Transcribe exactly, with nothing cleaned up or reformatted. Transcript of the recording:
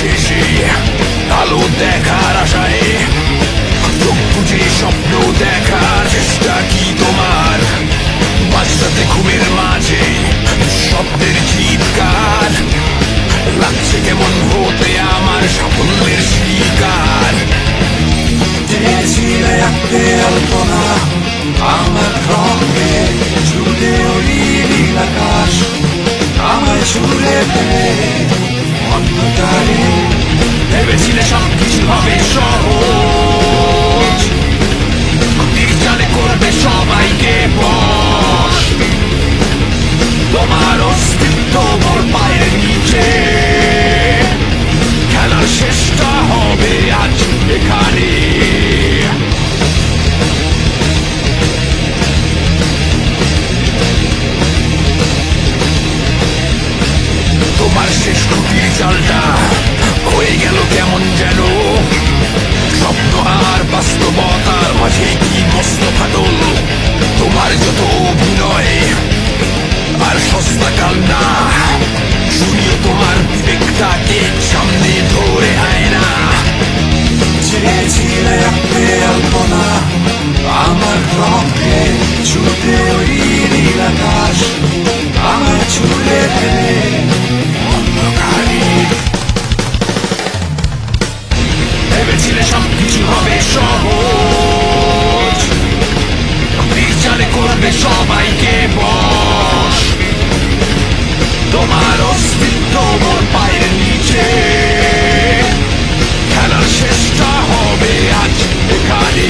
শেষে আলো দেখার আশায় চোখ বুঝে স্বপ্ন দেখার চেষ্টা কি তোমার? মাঝরাতে ঘুমের মাঝে শব্দের চিৎকার লাগছে কেমন হতে আমার সাফল্যের শিকার। চেয়েছিলে আঁকতে আলপনা আমার রঙে ছুটে ওই নীল আকাশ আমায় ছুড়ে দেবে অন্ধকারে। ভেবেছিলে সবকিছু হবে সহজ, তীর চালে করবে সবাইকে বশ। তোমার অস্তিত্ব মোর পায়ের নিচে, খেলার শেষটা হবে আজ এখানে। তোমার শেষ খুঁটির চালটা হয়ে গেল কেমন যেন, স্বপ্ন আর বাস্তবতার মাঝে কি মস্ত ফাটল। তোমার যত অভিনয় আর সস্তা কান্না শুনিও তোমার বিবেকটাকে সামনে ধরে আয় না। চেয়েছিলে আঁকতে আলপনা আমার রঙে ছুটে ওই নীল আকাশ আমায় ছুড়ে দেবে অন্ধকারে। ভেবেছিলে সবকিছু হবে সহজ, তীর চালে করবে সবাইকে বশ। তোমার অস্তিত্ব মোর পায়ের নিচে, খেলার শেষটা হবে আজ এখানে।